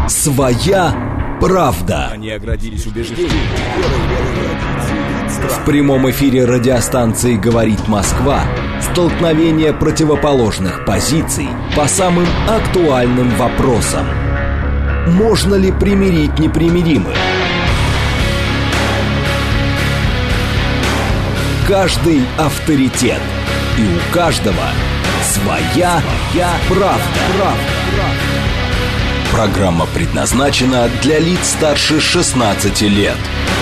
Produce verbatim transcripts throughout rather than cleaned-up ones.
Своя правда. Они оградились убеждением. В прямом эфире радиостанции «Говорит Москва» столкновение противоположных позиций по самым актуальным вопросам. Можно ли примирить непримиримых? Каждый авторитет. И у каждого своя, своя правда. правда. Программа предназначена для лиц старше шестнадцати лет.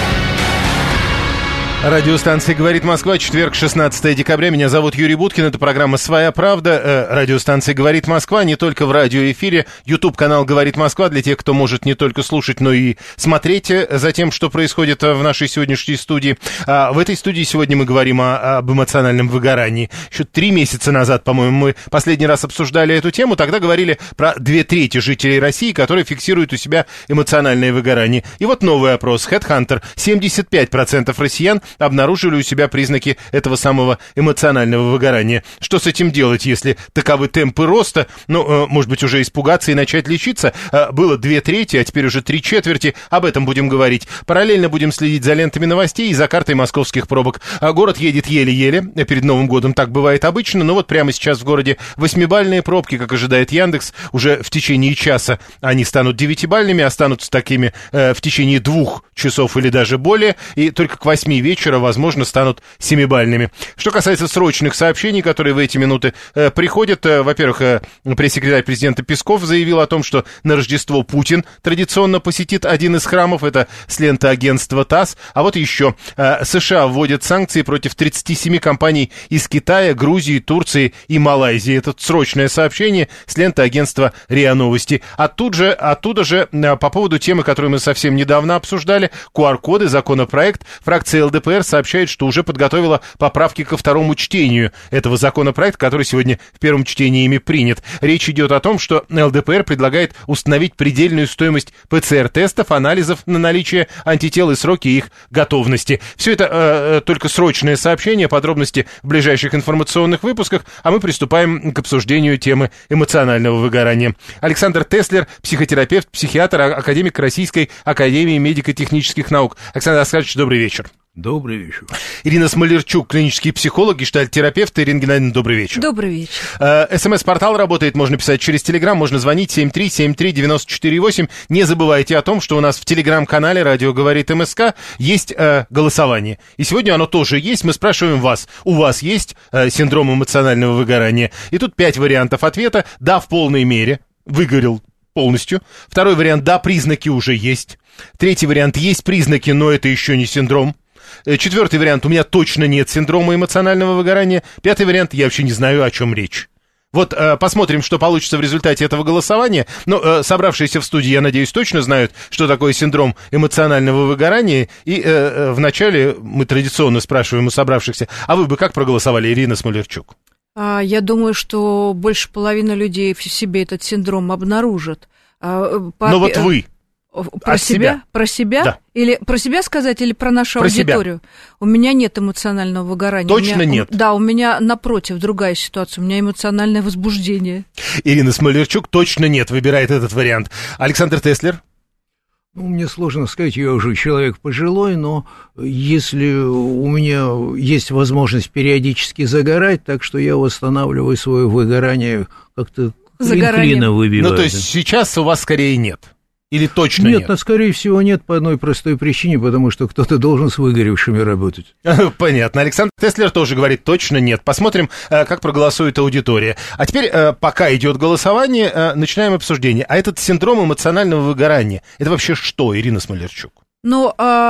Радиостанция «Говорит Москва», четверг, шестнадцатое декабря. Меня зовут Юрий Буткин. Это программа «Своя правда». Радиостанция «Говорит Москва» не только в радиоэфире. YouTube-канал «Говорит Москва» для тех, кто может не только слушать, но и смотреть за тем, что происходит в нашей сегодняшней студии. В этой студии сегодня мы говорим о, об эмоциональном выгорании. Еще три месяца назад, по-моему, мы последний раз обсуждали эту тему. Тогда говорили про две трети жителей России, которые фиксируют у себя эмоциональное выгорание. И вот новый опрос. HeadHunter. семьдесят пять процентов россиян обнаружили у себя признаки этого самого эмоционального выгорания. Что с этим делать, если таковы темпы роста? Ну, может быть, уже испугаться и начать лечиться? Было две трети, а теперь уже три четверти. Об этом будем говорить. Параллельно будем следить за лентами новостей и за картой московских пробок. Город едет еле-еле. Перед Новым годом так бывает обычно. Но вот прямо сейчас в городе восьмибалльные пробки, как ожидает Яндекс. Уже в течение часа они станут девятибалльными, останутся такими в течение двух часов или даже более. И только к восьми вечера возможно, станут семибалльными. Что касается срочных сообщений, которые в эти минуты э, приходят, э, во-первых, э, пресс-секретарь президента Песков заявил о том, что на Рождество Путин традиционно посетит один из храмов, это с ленты агентства ТАСС. А вот еще э, США вводят санкции против тридцати семи компаний из Китая, Грузии, Турции и Малайзии. Это срочное сообщение с ленты агентства РИА Новости. А тут же, оттуда же, э, по поводу темы, которую мы совсем недавно обсуждали, ку ар-коды, законопроект, фракция эл дэ пэ эр сообщает, что уже подготовила поправки ко второму чтению этого законопроекта, который сегодня в первом чтении ими принят. Речь идет о том, что эл дэ пэ эр предлагает установить предельную стоимость пэ цэ эр-тестов, анализов на наличие антител и сроки их готовности. Все это э, только срочное сообщение, подробности в ближайших информационных выпусках, а мы приступаем к обсуждению темы эмоционального выгорания. Александр Теслер, психотерапевт, психиатр, академик Российской академии медико-технических наук. Александр Оскарович, добрый вечер. Добрый вечер. Ирина Смолерчук, клинический психолог, гештальт-терапевт. Ирина Геннадьевна, добрый вечер. Добрый вечер. СМС-портал работает, можно писать через Телеграм, можно звонить семь три семь три девять четыре восемь. Не забывайте о том, что у нас в Телеграм-канале «Радио говорит МСК» есть э, голосование. И сегодня оно тоже есть. Мы спрашиваем вас, у вас есть э, синдром эмоционального выгорания? И тут пять вариантов ответа. Да, в полной мере. Выгорел полностью. Второй вариант, да, признаки уже есть. Третий вариант, есть признаки, но это еще не синдром. Четвертый вариант, у меня точно нет синдрома эмоционального выгорания. Пятый вариант, я вообще не знаю, о чем речь. Вот э, посмотрим, что получится в результате этого голосования. Но э, собравшиеся в студии, я надеюсь, точно знают, что такое синдром эмоционального выгорания. И э, э, вначале мы традиционно спрашиваем у собравшихся, а вы бы как проголосовали, Ирина Смолерчук? Я думаю, что больше половины людей в себе этот синдром обнаружат. По... Но вот вы... Про себя? себя? Про себя? Да. Или про себя сказать, или про нашу про аудиторию? Себя. У меня нет эмоционального выгорания. Точно меня, нет? Да, у меня, напротив, другая ситуация. У меня эмоциональное возбуждение. Ирина Смолерчук, точно нет, выбирает этот вариант. Александр Теслер? Ну, мне сложно сказать, я уже человек пожилой, но если у меня есть возможность периодически загорать, так что я восстанавливаю свое выгорание как-то клин-клина выбиваю. Ну, то есть сейчас у вас скорее нет? Или точно нет? Нет, но, скорее всего, нет по одной простой причине, потому что кто-то должен с выгоревшими работать. Понятно. Александр Теслер тоже говорит, точно нет. Посмотрим, как проголосует аудитория. А теперь, пока идет голосование, начинаем обсуждение. А этот синдром эмоционального выгорания, это вообще что, Ирина Смолерчук? Ну,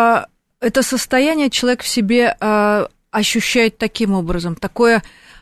это состояние человек в себе ощущает таким образом, такое...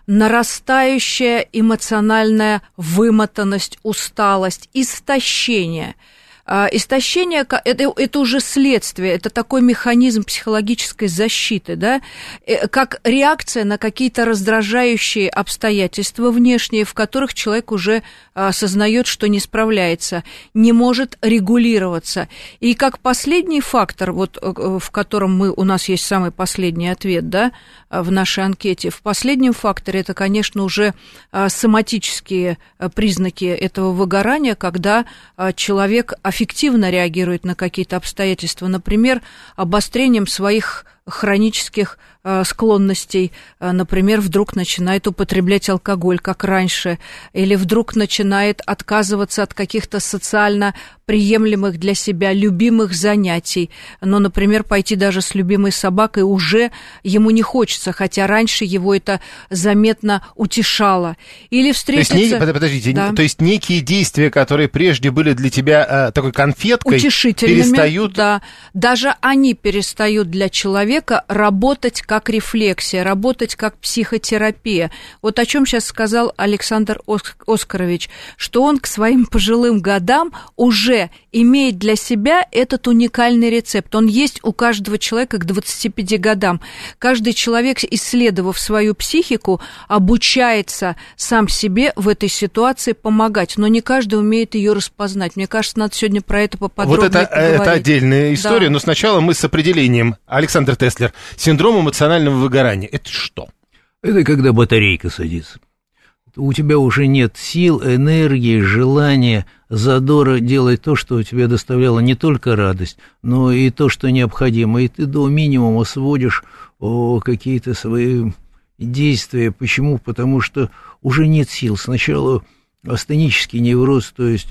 нарастающая эмоциональная вымотанность, усталость, истощение. Истощение – это, это уже следствие, это такой механизм психологической защиты, да, как реакция на какие-то раздражающие обстоятельства внешние, в которых человек уже осознает, что не справляется, не может регулироваться. И как последний фактор, вот, в котором мы, у нас есть самый последний ответ, да, в нашей анкете, в последнем факторе это, конечно, уже соматические признаки этого выгорания, когда человек аффективно реагирует на какие-то обстоятельства, например, обострением своих хронических э, склонностей, э, например, вдруг начинает употреблять алкоголь, как раньше, или вдруг начинает отказываться от каких-то социально приемлемых для себя любимых занятий, но, например, пойти даже с любимой собакой уже ему не хочется, хотя раньше его это заметно утешало. Или встретиться... То есть, не... подождите, да. то есть некие действия, которые прежде были для тебя э, такой конфеткой, перестают... Да, даже они перестают для человека работать как рефлексия, работать как психотерапия. Вот о чем сейчас сказал Александр Оскарович, что он к своим пожилым годам уже имеет для себя этот уникальный рецепт. Он есть у каждого человека к двадцати пяти годам. Каждый человек, исследовав свою психику, обучается сам себе в этой ситуации помогать, но не каждый умеет ее распознать. Мне кажется, надо сегодня про это поподробнее вот это, поговорить. Это отдельная история, да. Но сначала мы с определением. Александр Теслер, синдром эмоционального выгорания. Это что? Это когда батарейка садится. У тебя уже нет сил, энергии, желания, задора делать то, что тебе доставляло не только радость, но и то, что необходимо. И ты до минимума сводишь о, какие-то свои действия. Почему? Потому что уже нет сил. Сначала астенический невроз, то есть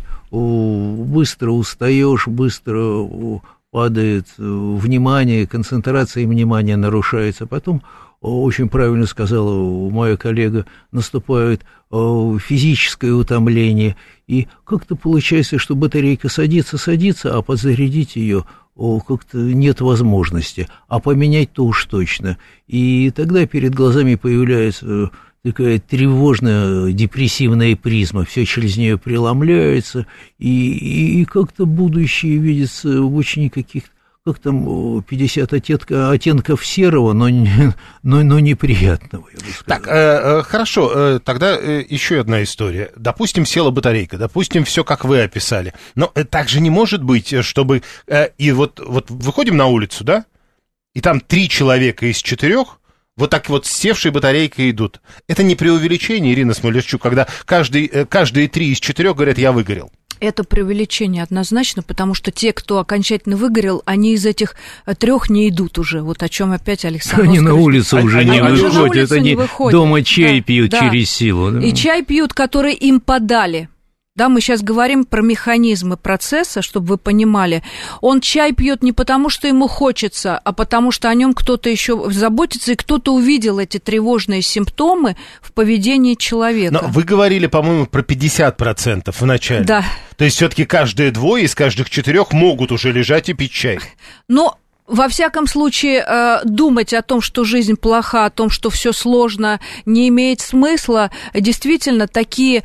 о, быстро устаешь, быстро... О, падает внимание, концентрация внимания нарушается. Потом, очень правильно сказала моя коллега, наступает физическое утомление. И как-то получается, что батарейка садится, садится, а подзарядить ее как-то нет возможности. А поменять-то уж точно. И тогда перед глазами появляется... такая тревожная, депрессивная призма, все через нее преломляется, и, и, и как-то будущее видится в очень каких-то, как там, пятьдесят оттенка, оттенков серого, но, но, но неприятного, я бы сказал. Так, э, хорошо, э, тогда э, еще одна история. Допустим, села батарейка, допустим, все, как вы описали, но э, так же не может быть, чтобы... Э, и вот, вот выходим на улицу, да, и там три человека из четырех вот так вот с севшей батарейкой идут. Это не преувеличение, Ирина Смолярчук, когда каждый, каждые три из четырех говорят, я выгорел. Это преувеличение однозначно, потому что те, кто окончательно выгорел, они из этих трех не идут уже. Вот о чем опять Александр Они Оскарович. на улицу уже они, не они выходят, они выходят. Дома чай да, пьют да. через силу. Да. И чай пьют, который им подали. Да, мы сейчас говорим про механизмы процесса, чтобы вы понимали. Он чай пьет не потому, что ему хочется, а потому что о нем кто-то еще заботится, и кто-то увидел эти тревожные симптомы в поведении человека. Но вы говорили, по-моему, про пятьдесят процентов в начале. Да. То есть все-таки каждые двое из каждых четырех могут уже лежать и пить чай. Но... Во всяком случае, думать о том, что жизнь плоха, о том, что все сложно, не имеет смысла. Действительно, такие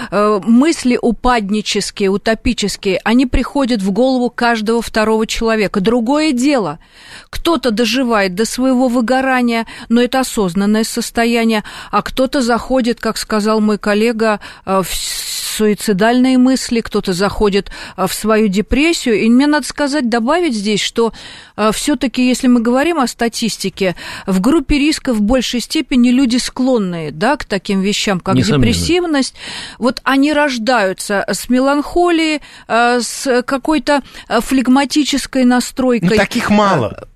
мысли упаднические, утопические, они приходят в голову каждого второго человека. Другое дело, кто-то доживает до своего выгорания, но это осознанное состояние, а кто-то заходит, как сказал мой коллега, в суицидальные мысли, кто-то заходит в свою депрессию. И мне надо сказать, добавить здесь, что все-таки, если мы говорим о статистике, в группе риска в большей степени люди склонные, да, к таким вещам, как Несомненно. депрессивность. Вот они рождаются с меланхолией, с какой-то флегматической настройкой. Но таких мало.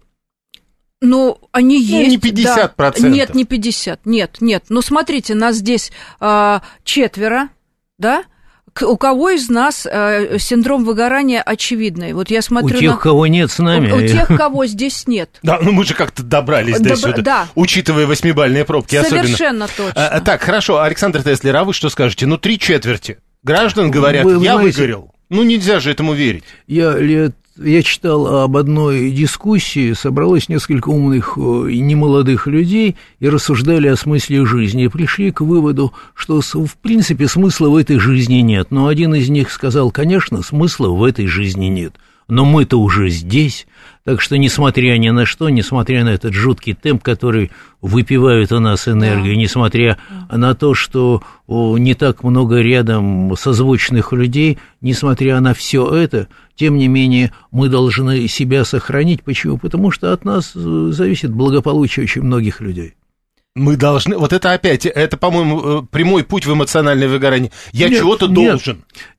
Ну, они ну, есть. Не пятьдесят процентов. Да. Нет, не пятьдесят. Нет, нет. Но смотрите, нас здесь э, четверо, да? У кого из нас э, синдром выгорания очевидный? Вот я смотрю у тех, на... кого нет с нами. У, у тех, кого здесь нет. Да, ну мы же как-то добрались до Доб... сюда, да. учитывая восьмибалльные пробки. Совершенно особенно. точно. А, так, хорошо, Александр Теслер, а вы что скажете? Ну, три четверти граждан говорят, вы, вы я знаете, выгорел. Ну, нельзя же этому верить. Я лет... Я читал об одной дискуссии, собралось несколько умных и немолодых людей и рассуждали о смысле жизни, и пришли к выводу, что, в принципе, смысла в этой жизни нет. Но один из них сказал, конечно, смысла в этой жизни нет, но мы-то уже здесь, так что, несмотря ни на что, несмотря на этот жуткий темп, который выпивает у нас энергию, да. несмотря да. на то, что о, не так много рядом созвучных людей, несмотря на все это, тем не менее, мы должны себя сохранить. Почему? Потому что от нас зависит благополучие очень многих людей. Мы должны... Вот это опять, это, по-моему, прямой путь в эмоциональное выгорание. Я нет, чего-то нет, должен.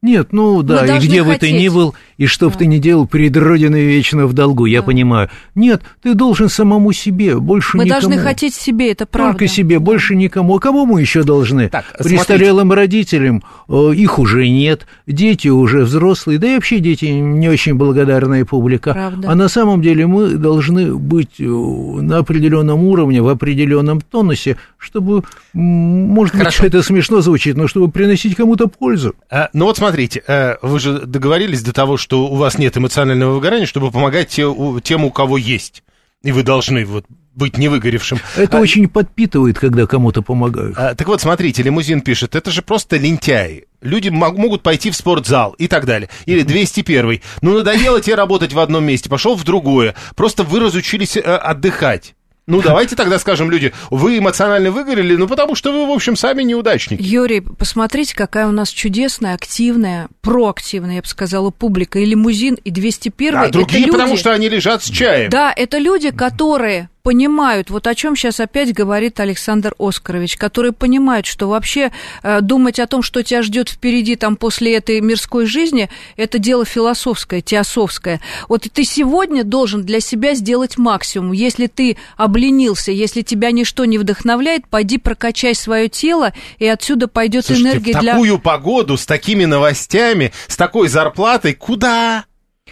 Нет, ну да, и где бы ты ни был, и что бы ты ни делал, перед Родиной вечно в долгу, я да. понимаю. Нет, ты должен самому себе, больше мы никому. Мы должны хотеть себе, это правда. Только себе, да. больше никому. А кому мы еще должны? Так, престарелым смотрите. Родителям, их уже нет, дети уже взрослые, да и вообще дети не очень благодарная публика. Правда. А на самом деле мы должны быть на определенном уровне, в определенном тонусе, чтобы, может Хорошо. быть, это смешно звучит, но чтобы приносить кому-то пользу. А, ну вот смотрите, вы же договорились до того, что у вас нет эмоционального выгорания, чтобы помогать тем, у кого есть. И вы должны вот быть не выгоревшим. Это а, очень подпитывает, когда кому-то помогают. А, так вот, смотрите, Лимузин пишет, это же просто лентяи. Люди мог, могут пойти в спортзал и так далее. Или двести первый. Ну, надоело тебе работать в одном месте, пошел в другое. Просто вы разучились а, отдыхать. Ну, давайте тогда скажем, люди, вы эмоционально выгорели, ну, потому что вы, в общем, сами неудачники. Юрий, посмотрите, какая у нас чудесная, активная, проактивная, я бы сказала, публика. И Лимузин, и двести первый. А другие, люди... потому что они лежат с чаем. Да, это люди, которые понимают, вот о чем сейчас опять говорит Александр Оскарович, которые понимают, что вообще э, думать о том, что тебя ждет впереди там после этой мирской жизни, это дело философское, теософское. Вот ты сегодня должен для себя сделать максимум. Если ты обленился, если тебя ничто не вдохновляет, пойди прокачай свое тело, и отсюда пойдет энергия в для... в такую погоду, с такими новостями, с такой зарплатой, куда...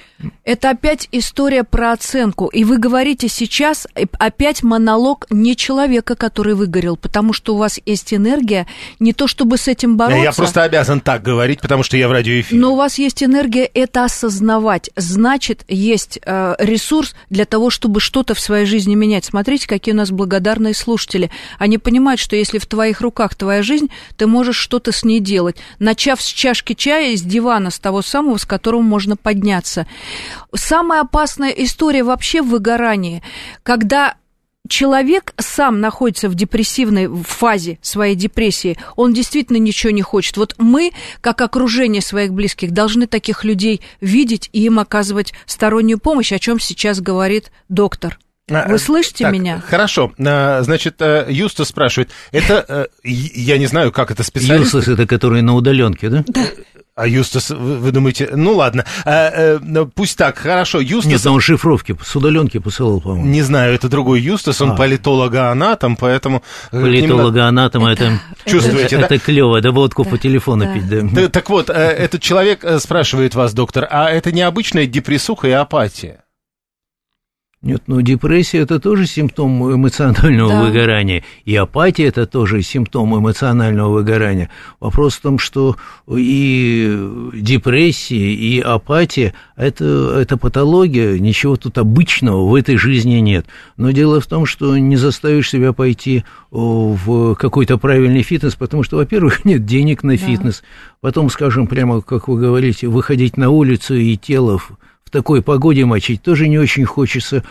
Это опять история про оценку. И вы говорите сейчас опять монолог не человека, который выгорел, потому что у вас есть энергия, не то чтобы с этим бороться. Я просто обязан так говорить, потому что я в радиоэфире. Но у вас есть энергия это осознавать. Значит, есть э, ресурс для того, чтобы что-то в своей жизни менять. Смотрите, какие у нас благодарные слушатели. Они понимают, что если в твоих руках твоя жизнь, ты можешь что-то с ней делать. Начав с чашки чая, с дивана, с того самого, с которого можно подняться. Самая опасная история вообще в выгорании, когда человек сам находится в депрессивной фазе своей депрессии, он действительно ничего не хочет. Вот мы, как окружение своих близких, должны таких людей видеть и им оказывать стороннюю помощь, о чем сейчас говорит доктор. Вы слышите так, меня? Хорошо. Значит, Юстас спрашивает, это, я не знаю, как это специалист... Юстас, это который на удаленке, да? Да. А Юстас, вы, вы думаете, ну ладно, а, а, пусть так, хорошо, Юстас... Нет, он шифровки с удаленки посылал, по-моему. Не знаю, это другой Юстас, он а. политолога-анатом, поэтому... Политолога-анатом, это, это... Чувствуете, это, да? Это клево, да водку да. по телефону да. пить, да. да. Так вот, этот человек спрашивает вас, доктор, а это не обычная депрессуха и апатия? Нет, ну депрессия – это тоже симптом эмоционального да. выгорания, и апатия – это тоже симптом эмоционального выгорания. Вопрос в том, что и депрессия, и апатия – это, это патология, ничего тут обычного в этой жизни нет. Но дело в том, что не заставишь себя пойти в какой-то правильный фитнес, потому что, во-первых, нет денег на фитнес, да. потом, скажем, прямо, как вы говорите, выходить на улицу и тело в такой погоде мочить тоже не очень хочется.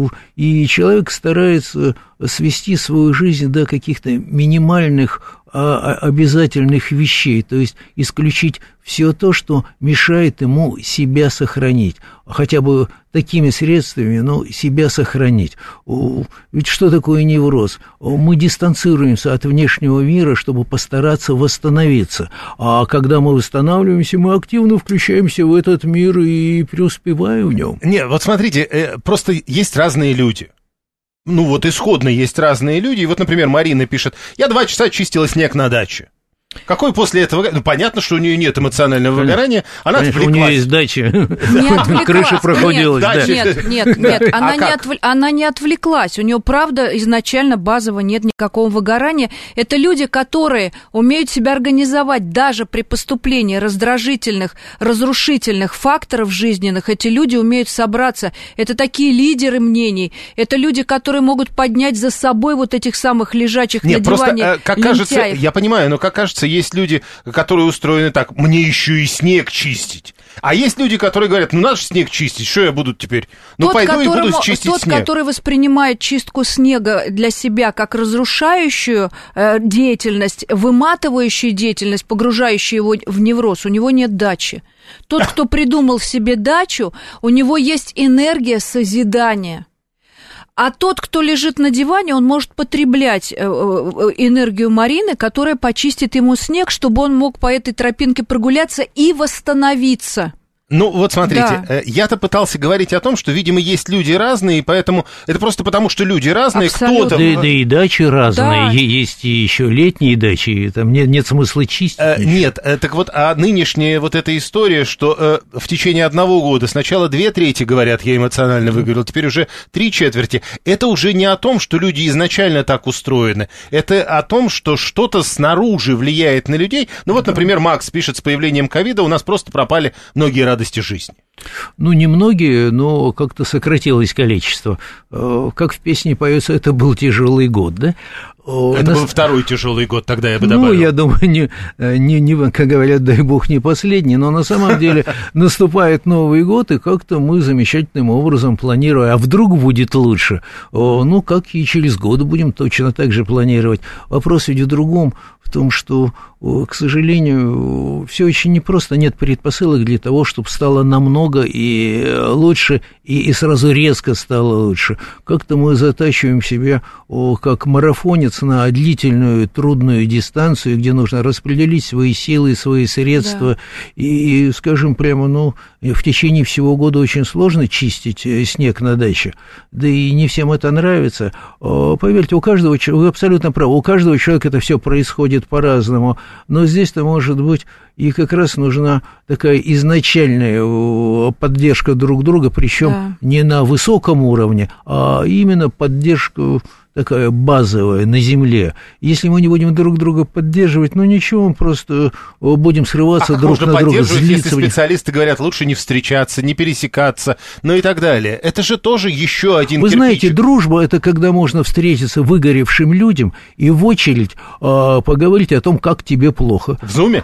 И человек старается свести свою жизнь до каких-то минимальных обязательных вещей, то есть исключить все то, что мешает ему себя сохранить, хотя бы такими средствами, но себя сохранить. Ведь что такое невроз? Мы дистанцируемся от внешнего мира, чтобы постараться восстановиться, а когда мы восстанавливаемся, мы активно включаемся в этот мир и преуспеваем в нем. Нет, вот смотрите, просто есть разные люди. Ну вот исходно есть разные люди. И вот, например, Марина пишет, я два часа чистила снег на даче. Какой после этого... Ну, понятно, что у нее нет эмоционального выгорания. Она Конечно, отвлеклась. у нее есть дача. Не отвлеклась. Крыша прохудилась. Нет, да. нет, нет, нет. Она, а не отв... она не отвлеклась. У нее, правда, изначально базово нет никакого выгорания. Это люди, которые умеют себя организовать даже при поступлении раздражительных, разрушительных факторов жизненных. Эти люди умеют собраться. Это такие лидеры мнений. Это люди, которые могут поднять за собой вот этих самых лежачих нет, на диване просто, как лентяев. кажется, я понимаю, но как кажется, есть люди, которые устроены так, мне еще и снег чистить. А есть люди, которые говорят, ну надо же снег чистить, что я буду теперь? Ну тот, пойду которому, и буду чистить тот, снег. Тот, который воспринимает чистку снега для себя как разрушающую э, деятельность, выматывающую деятельность, погружающую его в невроз, у него нет дачи. Тот, кто придумал себе дачу, у него есть энергия созидания. А тот, кто лежит на диване, он может потреблять энергию Марины, которая почистит ему снег, чтобы он мог по этой тропинке прогуляться и восстановиться. Ну, вот смотрите, Да. я-то пытался говорить о том, что, видимо, есть люди разные, и поэтому это просто потому, что люди разные, Абсолютно. кто-то... Да, да и дачи разные, Да. есть и еще летние дачи, и там нет, нет смысла чистить. Э, ничего. Нет, э, так вот, а нынешняя вот эта история, что э, в течение одного года сначала две трети, говорят, я эмоционально выговорил, теперь уже три четверти, это уже не о том, что люди изначально так устроены, это о том, что что-то снаружи влияет на людей. Ну вот, например, Макс пишет, с появлением ковида у нас просто пропали многие радости жизни. Ну, немногие, но как-то сократилось количество. Э, Как в песне поется, это был тяжелый год, да? О, Это нас- был второй тяжелый год, тогда я бы Ну, добавил. я думаю, не, не, не, как говорят, дай бог, не последний, но на самом деле наступает Новый год, и как-то мы замечательным образом планируем, а вдруг будет лучше? О, ну, как и через год будем точно так же планировать. Вопрос ведь в другом, в том, что, о, к сожалению, все очень непросто, нет предпосылок для того, чтобы стало намного и лучше, и, и сразу резко стало лучше. Как-то мы затачиваем себя, о, как марафонец, на длительную, трудную дистанцию, где нужно распределить свои силы, свои средства. Да. И, скажем прямо, ну, в течение всего года очень сложно чистить снег на даче. Да и не всем это нравится. Поверьте, у каждого человека, вы абсолютно правы, у каждого человека это все происходит по-разному. Но здесь-то, может быть, и как раз нужна такая изначальная поддержка друг друга, причем да. не на высоком уровне, а именно поддержка такая базовая на земле. Если мы не будем друг друга поддерживать, ну ничего, мы просто будем срываться а друг как на можно друга, поддерживать, злиться. если специалисты говорят, лучше не встречаться, не пересекаться, ну и так далее. Это же тоже еще один Вы кирпичик. знаете, дружба — это когда можно встретиться выгоревшим людям и в очередь а, поговорить о том, как тебе плохо. В зуме?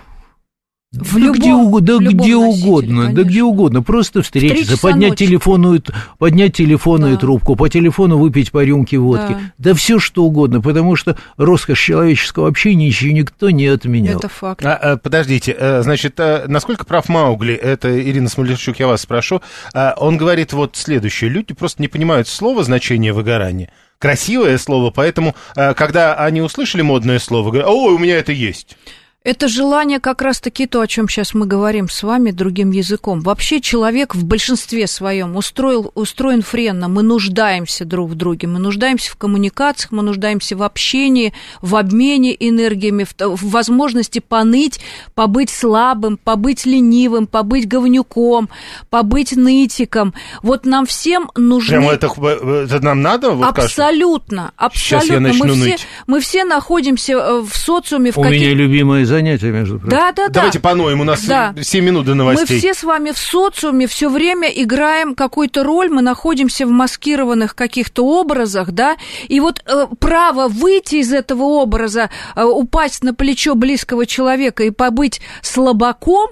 В да любом, где, уг- да в любом где носителе, угодно, конечно. да где угодно, просто встретиться, поднять телефонную, поднять телефонную да. трубку, по телефону выпить по рюмке водки, да. да все что угодно, потому что роскошь человеческого общения еще никто не отменял. Это факт. А, а, подождите, а, значит, а, насколько прав Маугли, это Ирина Смолерчук, я вас спрошу, а, он говорит вот следующее, люди просто не понимают слова значения выгорания. Красивое слово, поэтому, а, когда они услышали модное слово, говорят, ой, у меня это есть. Это желание как раз-таки то, о чем сейчас мы говорим с вами другим языком. Вообще человек в большинстве своем устроил, устроен френно. Мы нуждаемся друг в друге, мы нуждаемся в коммуникациях, мы нуждаемся в общении, в обмене энергиями, в, в возможности поныть, побыть слабым, побыть ленивым, побыть говнюком, побыть нытиком. Вот нам всем нужны... Прямо это, это нам надо? Вот абсолютно, абсолютно. Сейчас я начну мы ныть. Все, мы все находимся в социуме. В у каких... меня любимое занятие, между прочим. Да, да, да. Давайте поноем, у нас да. семь минут до новостей. Мы все с вами в социуме все время играем какую-то роль, мы находимся в маскированных каких-то образах, да, и вот э, право выйти из этого образа, э, упасть на плечо близкого человека и побыть слабаком,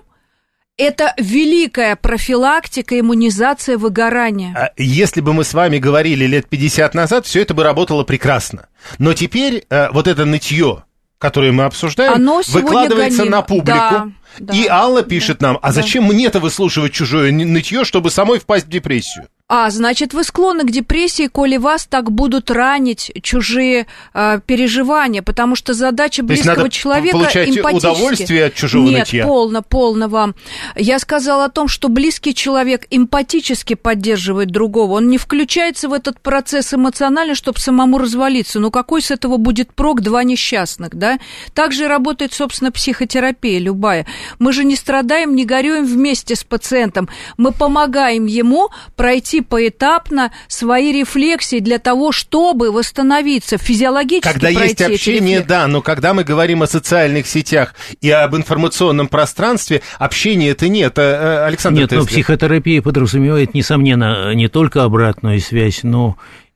это великая профилактика, иммунизация выгорания. Если бы мы с вами говорили лет пятьдесят назад, все это бы работало прекрасно. Но теперь э, вот это нытье, которое мы обсуждаем, оно выкладывается гонимо. на публику. Да, да, и Алла пишет да, нам, а да. зачем мне-то выслушивать чужое нытье, чтобы самой впасть в депрессию? А, значит, вы склонны к депрессии, коли вас так будут ранить чужие э, переживания, потому что задача близкого человека получать удовольствие от чужого Нет, нытья? Нет, полно, полно вам. Я сказала о том, что близкий человек эмпатически поддерживает другого, он не включается в этот процесс эмоционально, чтобы самому развалиться. Ну, какой с этого будет прок, два несчастных, да? Так же работает, собственно, психотерапия любая. Мы же не страдаем, не горюем вместе с пациентом, мы помогаем ему пройти поэтапно свои рефлексии для того, чтобы восстановиться, физиологически когда пройти есть общение, эти да, но когда мы говорим о социальных сетях и об информационном пространстве, общения-то нет. Александр Нет, Теслер. но психотерапия подразумевает, несомненно, не только обратную связь, но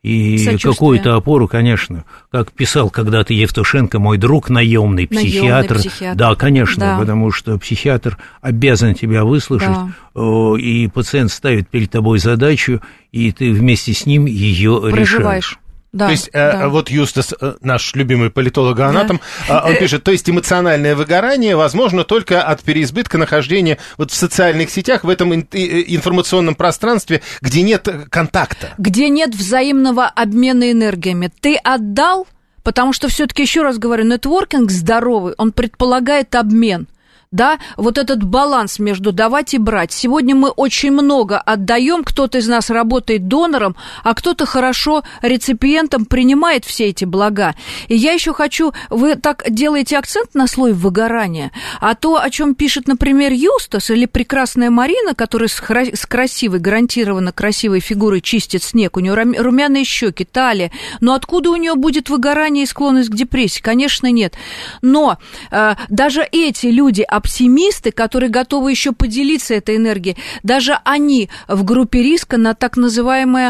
и какую-то опору, конечно. Как писал когда-то Евтушенко, мой друг, наемный психиатр. Наемный психиатр. Да, конечно, да. потому что психиатр обязан тебя выслушать, да. И пациент ставит перед тобой задачу, и ты вместе с ним ее решаешь. Да, то есть, да. э, вот Юстас, э, наш любимый политолог-анатом, да. э, он пишет, то есть эмоциональное выгорание возможно только от переизбытка нахождения вот в социальных сетях, в этом ин- информационном пространстве, где нет контакта. Где нет взаимного обмена энергиями. Ты отдал, потому что все-таки, еще раз говорю, нетворкинг здоровый, он предполагает обмен. Да, вот этот баланс между давать и брать. Сегодня мы очень много отдаем, кто-то из нас работает донором, а кто-то хорошо реципиентом принимает все эти блага. И я еще хочу, вы так делаете акцент на слой выгорания, а то, о чем пишет, например, Юстас или прекрасная Марина, которая с, хра- с красивой, гарантированно красивой фигурой чистит снег, у нее румяные щеки, талия, но откуда у нее будет выгорание и склонность к депрессии? Конечно, нет. Но э, даже эти люди, оптимисты, которые готовы еще поделиться этой энергией, даже они в группе риска на так называемое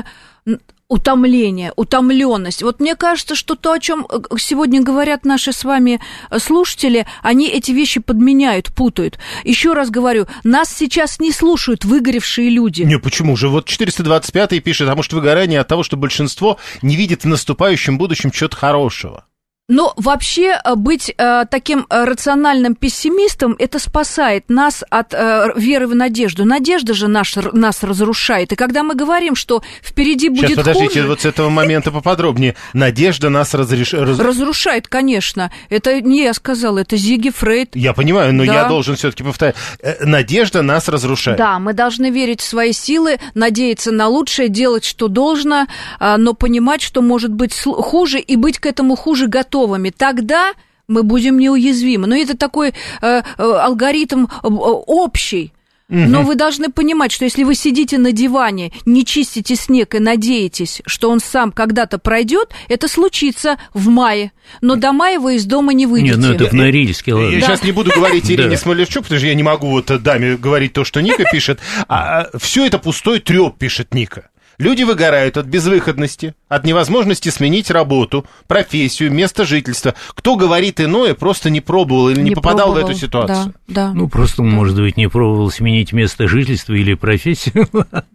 утомление, утомленность. Вот мне кажется, что то, о чем сегодня говорят наши с вами слушатели, они эти вещи подменяют, путают. Еще раз говорю, нас сейчас не слушают выгоревшие люди. Не, почему же? Вот четыреста двадцать пятый пишет, а может выгорание от того, что большинство не видит в наступающем будущем чего-то хорошего. Но вообще быть э, таким рациональным пессимистом, это спасает нас от э, веры в надежду. Надежда же наш, нас разрушает. И когда мы говорим, что впереди будет Сейчас, подождите, хуже... вот с этого момента поподробнее. Надежда нас разреш... раз... разрушает, конечно. Это не я сказала, это Зиги Фрейд. Я понимаю, но да. я должен все-таки повторять. Надежда нас разрушает. Да, мы должны верить в свои силы, надеяться на лучшее, делать, что должно, но понимать, что может быть хуже, и быть к этому хуже готовым. Тогда мы будем неуязвимы. Но это такой э, алгоритм общий. Угу. Но вы должны понимать, что если вы сидите на диване, не чистите снег и надеетесь, что он сам когда-то пройдет, это случится в мае. Но до мая вы из дома не выйдете. Нет, ну это в Норильске, ладно. Я да. сейчас не буду говорить Ирине Смолевчук, потому что я не могу вот даме говорить то, что Ника пишет. А все это пустой треп, пишет Ника. Люди выгорают от безвыходности, от невозможности сменить работу, профессию, место жительства. Кто говорит иное, просто не пробовал или не, не попадал пробовал. в эту ситуацию. Да, да. Ну, просто, да. может быть, не пробовал сменить место жительства или профессию,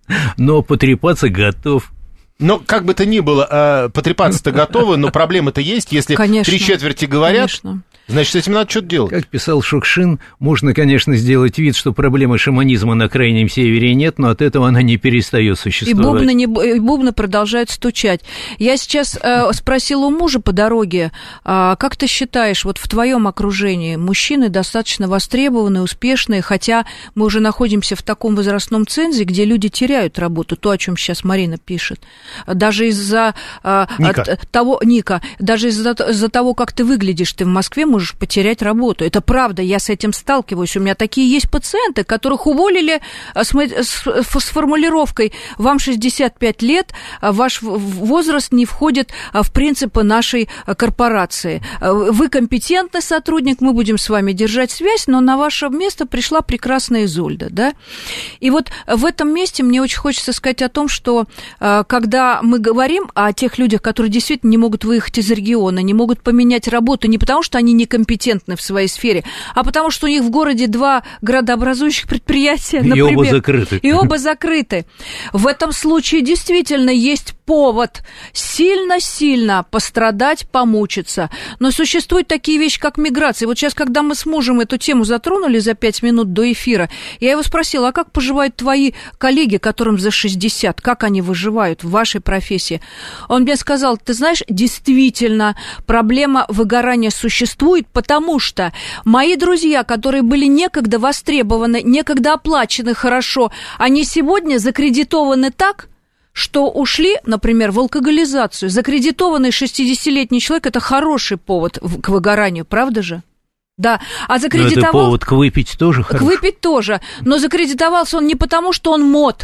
но потрепаться готов. Но как бы то ни было, потрепаться-то готовы, но проблемы-то есть. Если конечно, три четверти говорят, конечно. значит, с этим надо что-то делать. Как писал Шукшин, можно, конечно, сделать вид, что проблемы шаманизма на Крайнем Севере нет, но от этого она не перестает существовать. И бубны, не, и бубны продолжают стучать. Я сейчас э, спросила у мужа по дороге, э, как ты считаешь, вот в твоем окружении мужчины достаточно востребованные, успешные, хотя мы уже находимся в таком возрастном цензе, где люди теряют работу, то, о чем сейчас Марина пишет. Даже из-за э, Ника. того, Ника, даже из-за, из-за того, как ты выглядишь, ты в Москве можешь потерять работу. Это правда, я с этим сталкиваюсь. У меня такие есть пациенты, которых уволили с, с, с формулировкой «Вам шестьдесят пять лет, ваш возраст не входит в принципы нашей корпорации. Вы компетентный сотрудник, мы будем с вами держать связь, но на ваше место пришла прекрасная Изольда». Да? И вот в этом месте мне очень хочется сказать о том, что когда мы говорим о тех людях, которые действительно не могут выехать из региона, не могут поменять работу, не потому что они некомпетентны в своей сфере, а потому что у них в городе два градообразующих предприятия, например. И оба закрыты. И оба закрыты. В этом случае действительно есть повод сильно-сильно пострадать, помучиться. Но существуют такие вещи, как миграция. Вот сейчас, когда мы с мужем эту тему затронули за пять минут до эфира, я его спросила, а как поживают твои коллеги, которым за шестьдесят, как они выживают в вашей профессии? Он мне сказал, ты знаешь, действительно, проблема выгорания существует, потому что мои друзья, которые были некогда востребованы, некогда оплачены хорошо, они сегодня закредитованы так, что ушли, например, в алкоголизацию. Закредитованный шестидесятилетний человек – это хороший повод к выгоранию, правда же? Да, а закредитовал... Но это повод к выпить тоже хорошо. К выпить тоже, но закредитовался он не потому, что он мод,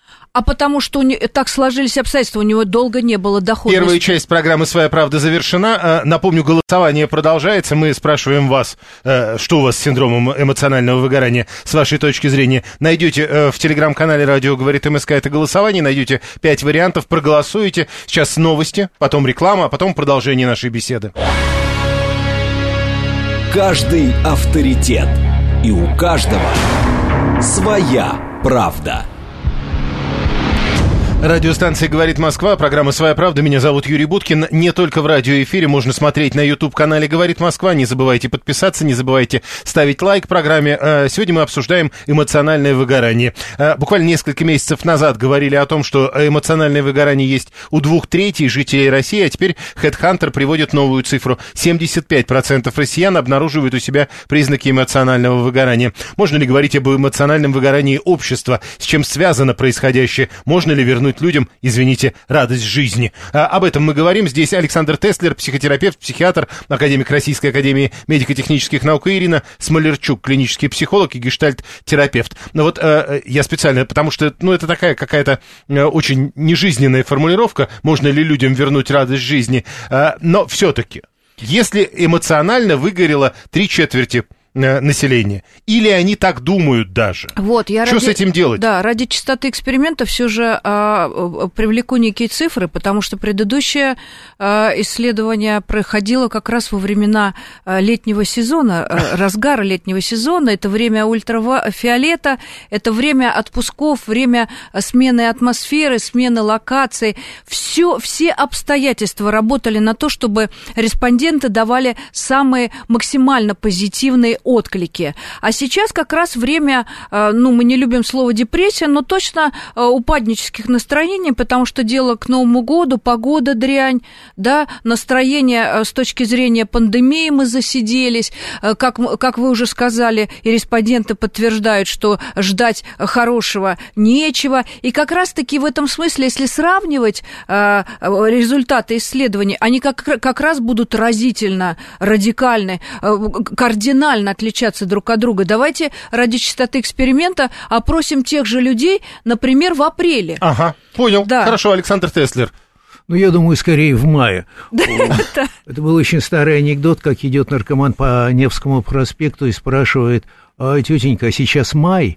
а потому что у него, так сложились обстоятельства, у него долго не было дохода. Первая часть программы «Своя правда» завершена. Напомню, голосование продолжается. Мы спрашиваем вас, что у вас с синдромом эмоционального выгорания, с вашей точки зрения. Найдете в телеграм-канале «Радио говорит МСК» это голосование, найдете пять вариантов, проголосуете. Сейчас новости, потом реклама, а потом продолжение нашей беседы. Каждый авторитет. И у каждого своя правда. Радиостанция «Говорит Москва», программа «Своя правда». Меня зовут Юрий Буткин. Не только в радиоэфире, можно смотреть на YouTube-канале «Говорит Москва». Не забывайте подписаться, не забывайте ставить лайк программе. Сегодня мы обсуждаем эмоциональное выгорание. Буквально несколько месяцев назад говорили о том, что эмоциональное выгорание есть у двух третей жителей России, а теперь HeadHunter приводит новую цифру. семьдесят пять процентов россиян обнаруживают у себя признаки эмоционального выгорания. Можно ли говорить об эмоциональном выгорании общества? С чем связано происходящее? Можно ли вернуть людям, извините, радость жизни? А, об этом мы говорим. Здесь Александр Теслер, психотерапевт, психиатр, академик Российской академии медико-технических наук, и Ирина Смолерчук, клинический психолог и гештальт-терапевт. Ну вот э, я специально, потому что, ну, это такая какая-то э, очень нежизненная формулировка, можно ли людям вернуть радость жизни, э, но все-таки, если эмоционально выгорело три четверти населения. Или они так думают даже. Вот, я Что ради, с этим делать? Да, ради чистоты эксперимента все же а, привлеку некие цифры, потому что предыдущее а, исследование проходило как раз во времена а, летнего сезона, а, разгара летнего сезона. Это время ультрафиолета, это время отпусков, время смены атмосферы, смены локаций. Все, все обстоятельства работали на то, чтобы респонденты давали самые максимально позитивные отклики. А сейчас как раз время, ну, мы не любим слово депрессия, но точно упаднических настроений, потому что дело к Новому году, погода дрянь, да, настроение с точки зрения пандемии мы засиделись, как, как вы уже сказали, и респонденты подтверждают, что ждать хорошего нечего, и как раз-таки в этом смысле, если сравнивать результаты исследований, они как, как раз будут разительно, радикальны, кардинально отличаться друг от друга. Давайте ради чистоты эксперимента опросим тех же людей, например, в апреле. Ага, понял. Да. Хорошо, Александр Теслер. Ну, я думаю, скорее в мае. Это был очень старый анекдот, как идет наркоман по Невскому проспекту и спрашивает: а, тетенька, а сейчас май?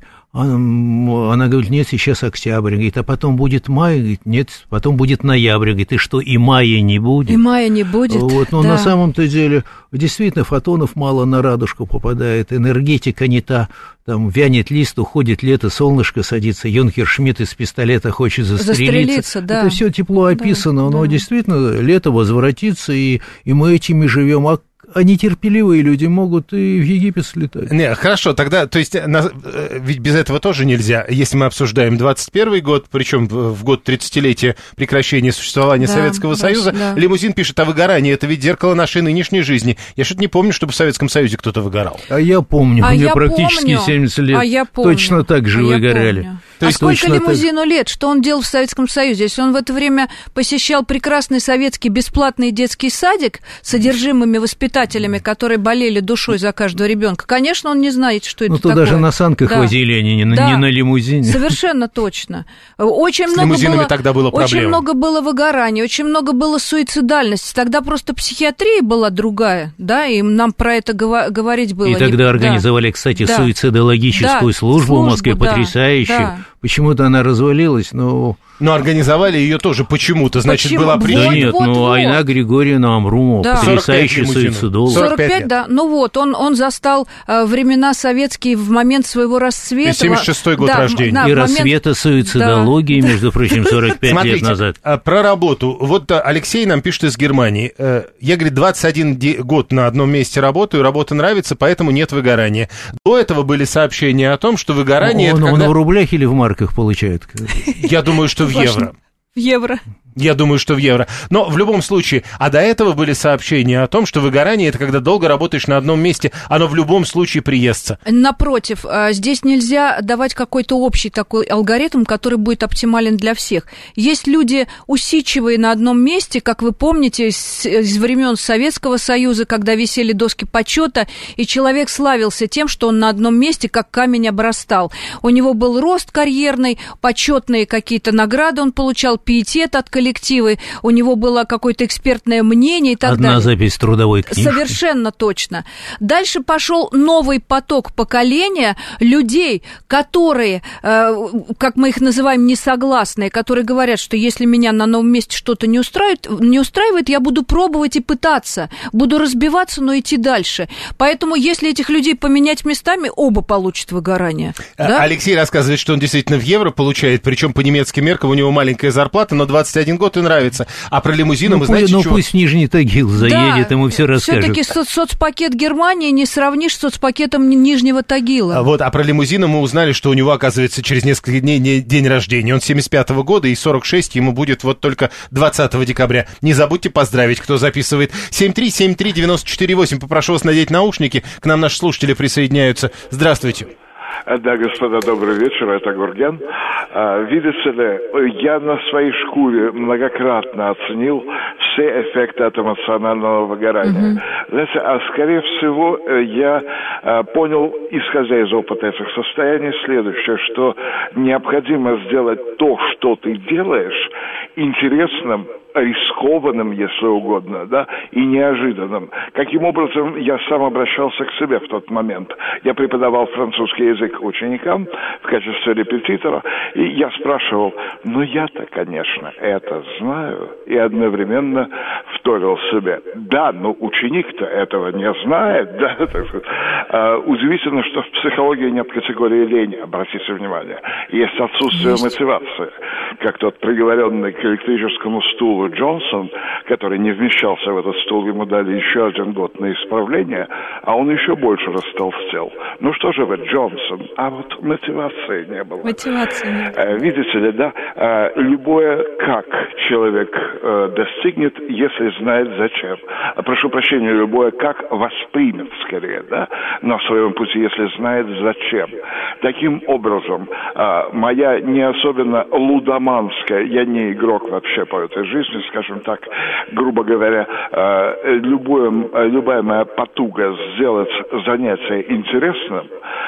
Она говорит: нет, сейчас октябрь. Говорит: а потом будет май? Говорит: нет, потом будет ноябрь. Говорит: и что, и мая не будет? И мая не будет, вот, но да. На самом-то деле, действительно, фотонов мало на радужку попадает, энергетика не та, там вянет лист, уходит лето, солнышко садится, Юнкер Шмидт из пистолета хочет застрелиться. Застрелиться, да. Это все тепло описано, да, но да. Действительно, лето возвратится, и, и мы этими живем. А А нетерпеливые люди могут и в Египет слетать. Не, хорошо, тогда, то есть, на, ведь без этого тоже нельзя. Если мы обсуждаем двадцать первый год, причем в год тридцатилетия прекращения существования да, Советского да, Союза, да. Лимузин пишет о выгорании. Это ведь зеркало нашей нынешней жизни. Я что-то не помню, чтобы в Советском Союзе кто-то выгорал. А я помню, а мне я практически помню. семьдесят лет. А я помню. Точно так же а выгорали. То а есть сколько лимузину так... лет? Что он делал в Советском Союзе? Если он в это время посещал прекрасный советский бесплатный детский садик с содержимыми воспитателями, которые болели душой за каждого ребенка, конечно, он не знает, что это ну, такое. Ну, то даже на санках да. возили они, не, да. не на лимузине. Совершенно точно. Очень с много лимузинами было, тогда было проблем. Очень много было выгорания, очень много было суицидальности. Тогда просто психиатрия была другая, да, и нам про это говорить было. И тогда не... организовали, да. кстати, да. суицидологическую да. службу, службу в Москве, да. потрясающую. Да. Почему-то она развалилась, но... Но организовали ее тоже почему-то, значит, Почему? была причина. Да вот, нет, вот, ну, вот. Айна Григорьевна Амрумова, да. потрясающий суицидолог. сорок пять, да, ну вот, он, он застал э, времена советские в момент своего расцвета. семьдесят шестой год да, рождения. Да, и момент... расцвета суицидологии, да. между прочим, сорок пять Смотрите, лет назад. Про работу. Вот Алексей нам пишет из Германии. Я, говорит, двадцать один год на одном месте работаю, работа нравится, поэтому нет выгорания. До этого были сообщения о том, что выгорание... Он, это он когда... в рублях или в марках получает? Я думаю, что в евро. В евро. Я думаю, что в евро. Но в любом случае, а до этого были сообщения о том, что выгорание – это когда долго работаешь на одном месте, оно в любом случае приестся. Напротив, здесь нельзя давать какой-то общий такой алгоритм, который будет оптимален для всех. Есть люди усидчивые на одном месте, как вы помните, с, из времен Советского Союза, когда висели доски почета, и человек славился тем, что он на одном месте как камень обрастал. У него был рост карьерный, почетные какие-то награды он получал, пиетет от коллектива, коллективы, у него было какое-то экспертное мнение и так Одна далее. Одна запись трудовой книжки. Совершенно точно. Дальше пошел новый поток поколения людей, которые, как мы их называем, несогласные, которые говорят, что если меня на новом месте что-то не устраивает, не устраивает, я буду пробовать и пытаться, буду разбиваться, но идти дальше. Поэтому, если этих людей поменять местами, оба получат выгорание. Да? Алексей рассказывает, что он действительно в евро получает, причем по немецким меркам у него маленькая зарплата, но двадцать один год и нравится. А про лимузины, ну, вы знаете, ну, чего? пусть в Нижний Тагил заедет, да, ему все расскажут. Все-таки соц- соцпакет Германии не сравнишь с соцпакетом Нижнего Тагила. А вот, а про лимузины мы узнали, что у него, оказывается, через несколько дней день рождения. Он семьдесят пятого года, и сорок шесть ему будет вот только двадцатого декабря. Не забудьте поздравить, кто записывает. семь три семь три девять четыре восемь. Попрошу вас надеть наушники. К нам наши слушатели присоединяются. Здравствуйте. Да, господа, добрый вечер, это Гурген. Видите ли, я на своей шкуре многократно оценил все эффекты от эмоционального выгорания. Mm-hmm. Знаете, а скорее всего я понял, исходя из опыта этих состояний, следующее, что необходимо сделать то, что ты делаешь, интересным, рискованным, если угодно, да, и неожиданным. Каким образом я сам обращался к себе в тот момент? Я преподавал французский язык ученикам в качестве репетитора, и я спрашивал, ну я-то, конечно, это знаю, и одновременно вторил себе, да, но ученик-то этого не знает, да, так сказать. А, удивительно, что в психологии нет категории лени, обратите внимание, есть отсутствие есть. мотивации, как тот приговоренный к электрическому стулу Джонсон, который не вмещался в этот стул, ему дали еще один год на исправление, а он еще больше растолстел. Ну что же вы, Джонсон, а вот мотивации не было. Мотивации нет. Видите ли, да, любое как человек достигнет, если знает зачем. Прошу прощения, любое как воспримет скорее, да, на своем пути, если знает зачем. Таким образом, моя не особенно лудоманская, я не игрок вообще по этой жизни, скажем так, грубо говоря, любое, любая моя потуга сделать занятие интересным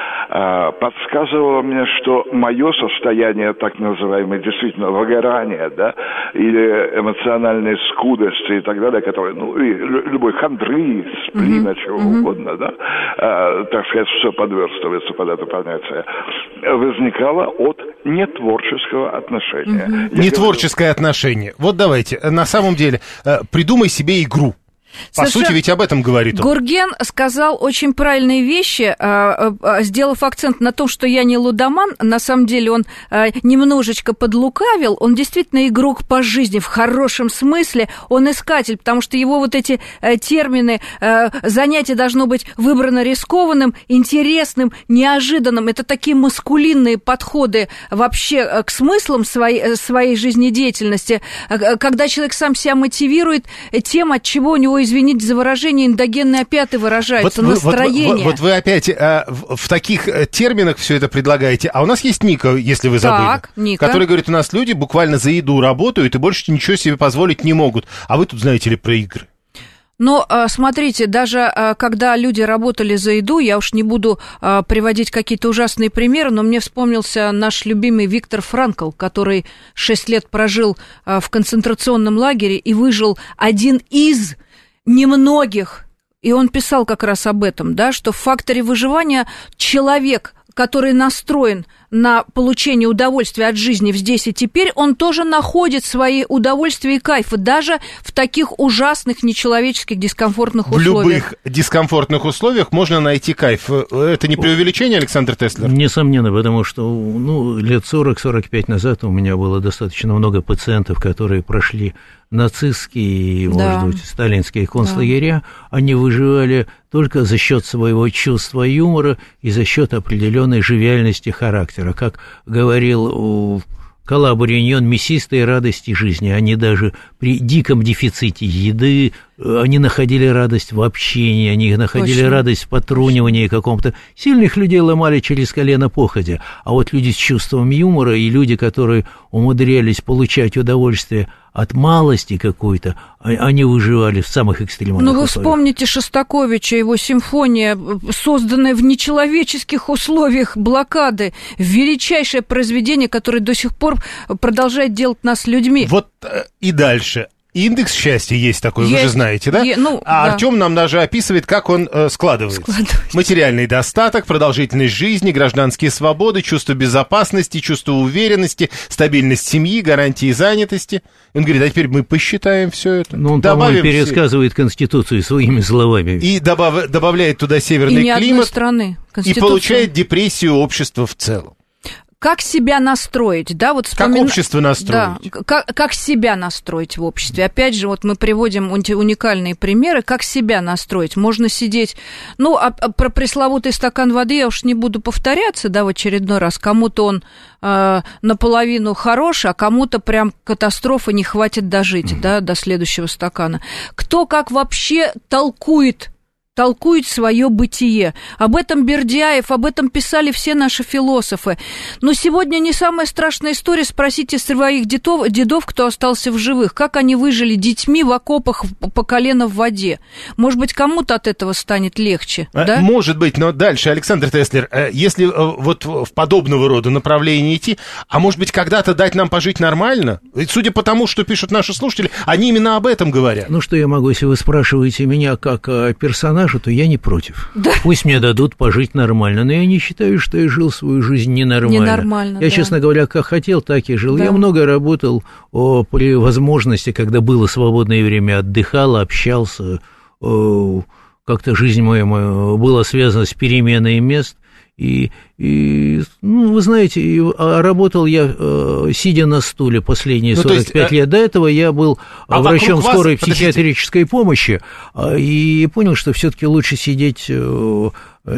подсказывало мне, что мое состояние, так называемое, действительно, выгорание, да, или эмоциональной скудости и так далее, которые, ну, и любой хандры, сплина, mm-hmm. чего mm-hmm. угодно, да, а, так сказать, все подверстывается под это понятие, возникало от нетворческого отношения. Mm-hmm. Нетворческое говорю... отношение. Вот давайте, на самом деле, придумай себе игру. По Совершенно... сути, ведь об этом говорит он. Гурген сказал очень правильные вещи, сделав акцент на том, что я не лудоман. На самом деле он немножечко подлукавил. Он действительно игрок по жизни, в хорошем смысле. Он искатель, потому что его вот эти термины, занятие должно быть выбрано рискованным, интересным, неожиданным. Это такие маскулинные подходы вообще к смыслам своей, своей жизнедеятельности. Когда человек сам себя мотивирует тем, от чего у него, извините за выражение, эндогенные опяты выражаются, вот, настроение. Вот, вот, вот вы опять а, в, в таких терминах все это предлагаете, а у нас есть Ника, если вы забыли, так, Ника. Который говорит, у нас люди буквально за еду работают и больше ничего себе позволить не могут, а вы тут знаете ли про игры? Но, смотрите, даже когда люди работали за еду, я уж не буду приводить какие-то ужасные примеры, но мне вспомнился наш любимый Виктор Франкл, который шесть лет прожил в концентрационном лагере и выжил один из немногих, и он писал как раз об этом, да, что в факторе выживания человек, который настроен на получение удовольствия от жизни здесь и теперь, он тоже находит свои удовольствия и кайфы, даже в таких ужасных, нечеловеческих, дискомфортных условиях. В любых дискомфортных условиях можно найти кайф. Это не преувеличение, Александр Теслер? Несомненно, потому что ну, лет сорок-сорок пять назад у меня было достаточно много пациентов, которые прошли нацистские, да. может быть, сталинские концлагеря. Да. Они выживали только за счет своего чувства юмора и за счет определенной живиальности характера. Как говорил Калабуриньон, мясистые радости жизни, они даже при диком дефиците еды они находили радость в общении, они находили Точно. радость в потрунивании каком-то. Сильных людей ломали через колено походя, а вот люди с чувством юмора и люди, которые умудрялись получать удовольствие от малости какой-то, они выживали в самых экстремальных условиях. Ну, вы условиях. вспомните Шостаковича, его симфония, созданная в нечеловеческих условиях блокады, величайшее произведение, которое до сих пор продолжает делать нас людьми. Вот и дальше. Индекс счастья есть такой, есть, вы же знаете, да? Е, ну, а да. Артем нам даже описывает, как он э, складывается. складывается. Материальный достаток, продолжительность жизни, гражданские свободы, чувство безопасности, чувство уверенности, стабильность семьи, гарантии занятости. Он говорит, а теперь мы посчитаем все это. Ну, он, по-моему, пересказывает все... Конституцию своими словами. И добав... добавляет туда северный и ни климат. Одной страны. И получает депрессию общества в целом. Как себя настроить, да, вот вспомина... Как общество настроить? Да, как, как себя настроить в обществе. Опять же, вот мы приводим уникальные примеры, как себя настроить. Можно сидеть, ну, а, а про пресловутый стакан воды я уж не буду повторяться, да, в очередной раз. Кому-то он э, наполовину хороший, а кому-то прям катастрофа, не хватит дожить, mm-hmm. да, до следующего стакана. Кто как вообще толкует толкует свое бытие. Об этом Бердяев, об этом писали все наши философы. Но сегодня не самая страшная история. Спросите своих дедов, дедов, кто остался в живых, как они выжили детьми в окопах по колено в воде. Может быть, кому-то от этого станет легче, а, да? Может быть, но дальше, Александр Теслер, если вот в подобного рода направлении идти, а может быть, когда-то дать нам пожить нормально? Ведь судя по тому, что пишут наши слушатели, они именно об этом говорят. Ну, что я могу, если вы спрашиваете меня как персонаж, то я не против. Да. Пусть мне дадут пожить нормально, но я не считаю, что я жил свою жизнь ненормально. Ненормально, я, да. честно говоря, как хотел, так и жил. Да. Я много работал о, при возможности, когда было свободное время, отдыхал, общался. О, как-то жизнь моя, моя была связана с переменой мест. И, и, ну, вы знаете, и, а работал я, э, сидя на стуле последние ну, сорок пять есть, лет. До этого я был а врачом скорой вас... психиатрической помощи и понял, что все-таки лучше сидеть э,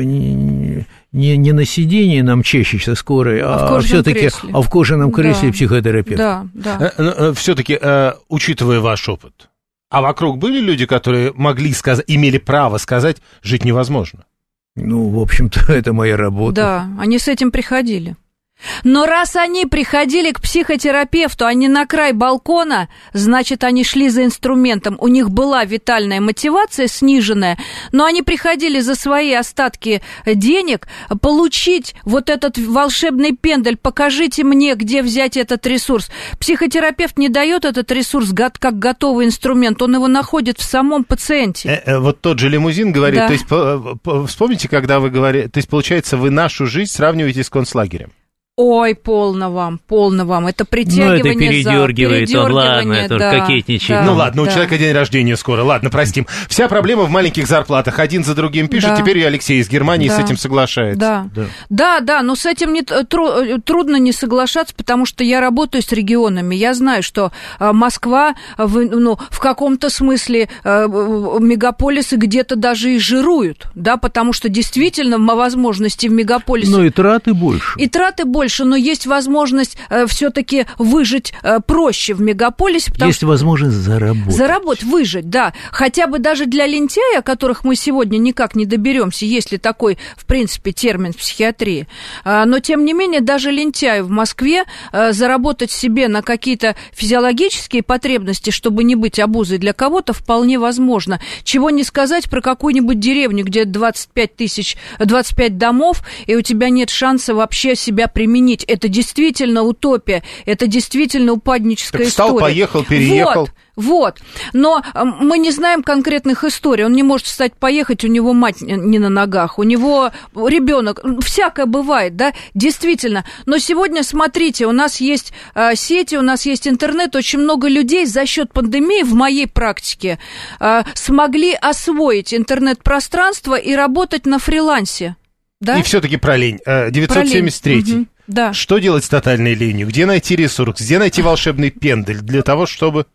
не, не на сидении нам чаще скорой, а, а все-таки а в кожаном кресле да. психотерапевта. Да, да. Все-таки, э, учитывая ваш опыт, а вокруг были люди, которые могли сказать, имели право сказать, жить невозможно? Ну, в общем-то, это моя работа. Да, они с этим приходили. Но раз они приходили к психотерапевту, а не на край балкона, значит, они шли за инструментом. У них была витальная мотивация сниженная, но они приходили за свои остатки денег получить вот этот волшебный пендель. Покажите мне, где взять этот ресурс. Психотерапевт не дает этот ресурс как готовый инструмент, он его находит в самом пациенте. Э, э, вот тот же лимузин говорит, да. то есть, по, по, вспомните, когда вы говорите, то есть, получается, вы нашу жизнь сравниваете с концлагерем. Ой, полно вам, полно вам. Это притягивание за... Ну, это передергивает, он, ладно, это да, кокетничает. Да, ну, ладно, да. у человека день рождения скоро, ладно, простим. Вся проблема в маленьких зарплатах. Один за другим пишет, да. теперь и Алексей из Германии да. с этим соглашается. Да, да, да, да, но с этим не, тру, трудно не соглашаться, потому что я работаю с регионами. Я знаю, что Москва в, ну, в каком-то смысле мегаполисы где-то даже и жируют, да, потому что действительно возможности в мегаполисе... Ну, и траты больше. И траты больше. Но есть возможность э, все-таки выжить э, проще в мегаполисе. Есть возможность заработать. Заработать, выжить, да. Хотя бы даже для лентяя, о которых мы сегодня никак не доберемся, есть ли такой, в принципе, термин в психиатрии. А, но, тем не менее, даже лентяю в Москве а, заработать себе на какие-то физиологические потребности, чтобы не быть обузой для кого-то, вполне возможно. Чего не сказать про какую-нибудь деревню, где двадцать пять тысяч, двадцать пять домов, и у тебя нет шанса вообще себя применить. Это действительно утопия, это действительно упадническая так встал, история. Поехал, переехал. Вот. Вот, но мы не знаем конкретных историй. Он не может встать, поехать, у него мать не на ногах, у него ребенок, всякое бывает, да, действительно. Но сегодня, смотрите, у нас есть э, сети, у нас есть интернет, очень много людей за счет пандемии в моей практике э, смогли освоить интернет-пространство и работать на фрилансе. Да? И все-таки про лень. девятьсот семьдесят третий. Угу. Да. Что делать с тотальной ленью? Где найти ресурс? Где найти волшебный пендель для того, чтобы...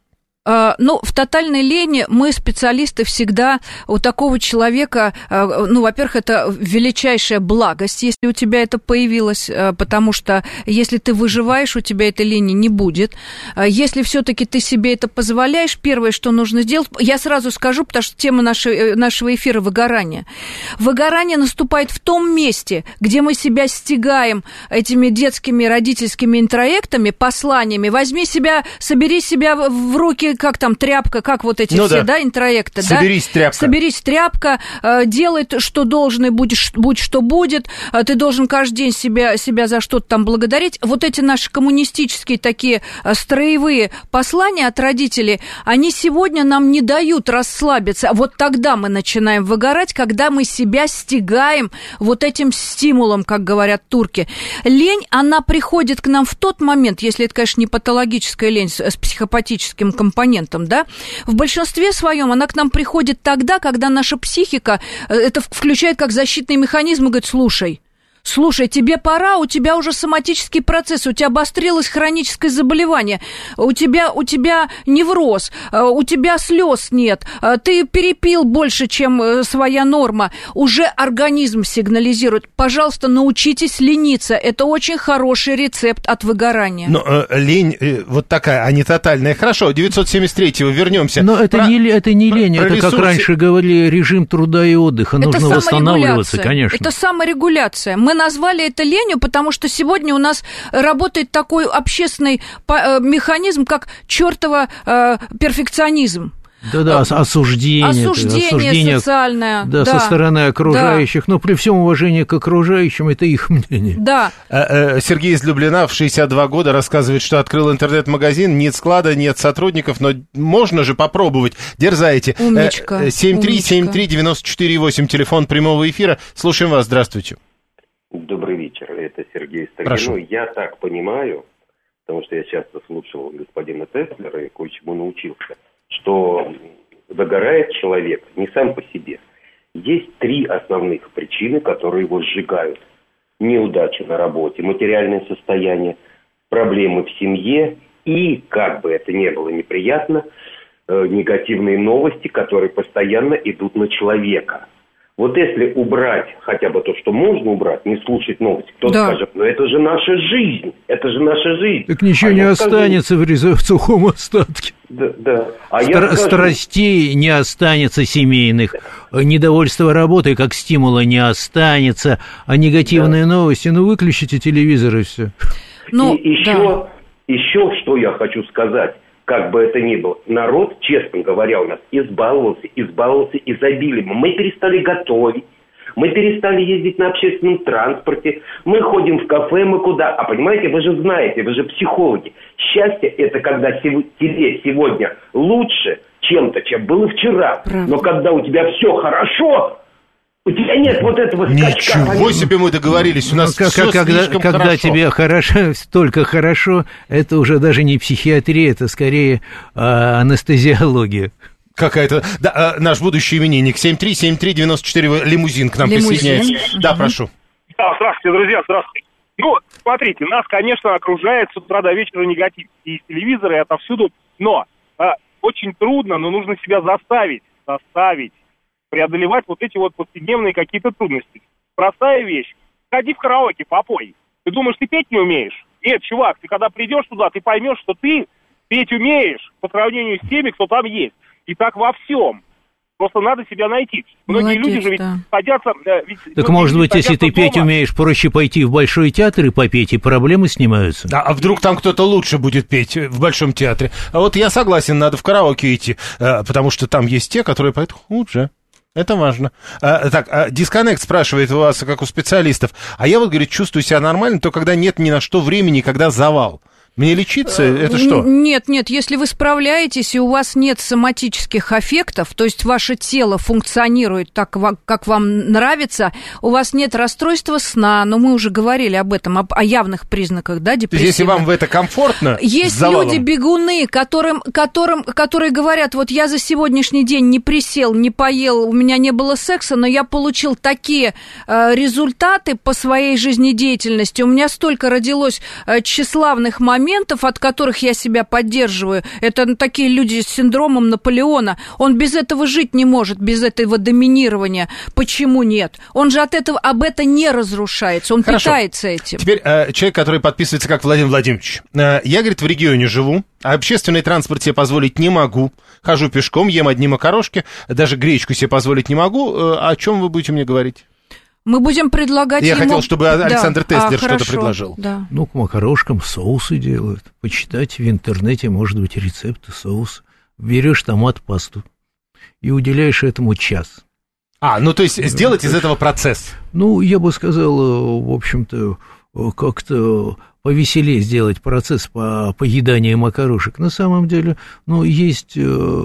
Ну, в тотальной лени мы, специалисты, всегда у такого человека, ну, во-первых, это величайшая благость, если у тебя это появилось, потому что если ты выживаешь, у тебя этой лени не будет. Если все-таки ты себе это позволяешь, первое, что нужно сделать, я сразу скажу, потому что тема нашей, нашего эфира – выгорание. Выгорание наступает в том месте, где мы себя стягаем этими детскими родительскими интроектами, посланиями. Возьми себя, собери себя в руки, как там тряпка, как вот эти ну все, да, да интроекты. Соберись, да? тряпка. Соберись, тряпка, делай, что должен, и будешь, будь что будет. Ты должен каждый день себя, себя за что-то там благодарить. Вот эти наши коммунистические такие строевые послания от родителей, они сегодня нам не дают расслабиться. Вот тогда мы начинаем выгорать, когда мы себя стягаем вот этим стимулом, как говорят турки. Лень, она приходит к нам в тот момент, если это, конечно, не патологическая лень с психопатическим компонентом, да, в большинстве своем она к нам приходит тогда, когда наша психика это включает как защитный механизм и говорит: слушай, слушай, тебе пора, у тебя уже соматический процесс, у тебя обострилось хроническое заболевание, у тебя, у тебя невроз, у тебя слез нет, ты перепил больше, чем своя норма, уже организм сигнализирует. Пожалуйста, научитесь лениться, это очень хороший рецепт от выгорания. Но э, лень э, вот такая, а не тотальная. Хорошо, девятьсот семьдесят третьего вернемся. Но это, про, не, это не лень, про это, ресурсы... как раньше говорили, режим труда и отдыха, это нужно восстанавливаться, конечно. Это саморегуляция. Мы назвали это ленью, потому что сегодня у нас работает такой общественный механизм, как чертова э, перфекционизм. Да-да, осуждение. Осуждение, осуждение социальное. Да, да, со стороны окружающих. Да. Но при всем уважении к окружающим, это их мнение. Да. Сергей из Люблина в шестьдесят два года рассказывает, что открыл интернет-магазин. Нет склада, нет сотрудников, но можно же попробовать. Дерзайте. Умничка. семь три семь три девять четыре восемь, телефон прямого эфира. Слушаем вас. Здравствуйте. Добрый вечер. Это Сергей Стагино. Прошу. Я так понимаю, потому что я часто слушал господина Теслера и кое-чему научился, что выгорает человек не сам по себе. Есть три основных причины, которые его сжигают. Неудача на работе, материальное состояние, проблемы в семье и, как бы это ни было неприятно, э, негативные новости, которые постоянно идут на человека. Вот если убрать хотя бы то, что можно убрать, не слушать новости, кто-то да. скажет: ну это же наша жизнь, это же наша жизнь. Так ничего а не останется скажу... в сухом остатке. Да, да. А Стар- я скажу... Страстей не останется семейных, недовольство работой как стимула не останется, а негативные да. новости, ну выключите телевизор и все. Ну, и еще, да. еще что я хочу сказать. Как бы это ни было, народ, честно говоря, у нас избаловался, избаловался изобилием. Мы перестали готовить, мы перестали ездить на общественном транспорте, мы ходим в кафе, мы куда. А понимаете, вы же знаете, вы же психологи. Счастье – это когда тебе сегодня лучше чем-то, чем было вчера. Правда. Но когда у тебя все хорошо, у тебя нет вот этого скачка. Ничего себе мы договорились, у нас ну, все когда, слишком когда хорошо. тебе хорошо, только хорошо, это уже даже не психиатрия, это скорее а, анестезиология. Какая-то... Да, а, наш будущий именинник. семь три семь три девять четыре, лимузин к нам лимузин. присоединяется. Да, прошу. Да, здравствуйте, друзья, здравствуйте. Ну, смотрите, нас, конечно, окружает с утра до вечера негатив. И из телевизора, и отовсюду. Но а, очень трудно, но нужно себя заставить, заставить. преодолевать вот эти вот повседневные какие-то трудности. Простая вещь. Ходи в караоке, попой. Ты думаешь, ты петь не умеешь? Нет, чувак, ты когда придешь туда, ты поймешь, что ты петь умеешь по сравнению с теми, кто там есть. И так во всем. Просто надо себя найти. Многие Молодец, люди же ведь да. садятся... Ведь, так, может быть, если ты дома. петь умеешь, проще пойти в Большой театр и попеть, и проблемы снимаются? Да, а вдруг там кто-то лучше будет петь в Большом театре? А вот я согласен, надо в караоке идти, потому что там есть те, которые поют лучше. Это важно. А, так, а, дисконнект спрашивает у вас, как у специалистов. А я вот, говорит, чувствую себя нормально, то когда нет ни на что времени, когда завал. Мне лечиться, это что? Нет, нет, если вы справляетесь, и у вас нет соматических аффектов, то есть ваше тело функционирует так, как вам нравится, у вас нет расстройства сна, но мы уже говорили об этом, об, о явных признаках, да, депрессии. Если вам в это комфортно, есть люди-бегуны, которым, которым, которые говорят: вот я за сегодняшний день не присел, не поел, у меня не было секса, но я получил такие э, результаты по своей жизнедеятельности, у меня столько родилось э, тщеславных моментов, моментов, от которых я себя поддерживаю, это такие люди с синдромом Наполеона. Он без этого жить не может, без этого доминирования. Почему нет? Он же от этого, об этом не разрушается, он Хорошо. питается этим. Теперь э, человек, который подписывается как Владимир Владимирович. Э, я, говорит, в регионе живу, а общественный транспорт себе позволить не могу. Хожу пешком, ем одни макарошки, даже гречку себе позволить не могу. Э, о чем вы будете мне говорить? Мы будем предлагать Я ему... хотел, чтобы Александр да. Теслер а, что-то хорошо. предложил. Да. Ну, к макарошкам соусы делают. Почитайте в интернете, может быть, рецепты соуса. Берешь томат-пасту и уделяешь этому час. А, ну то есть сделать из этого процесс. Ну, я бы сказал, в общем-то, как-то повеселее сделать процесс по поеданию макарошек. На самом деле, ну, есть...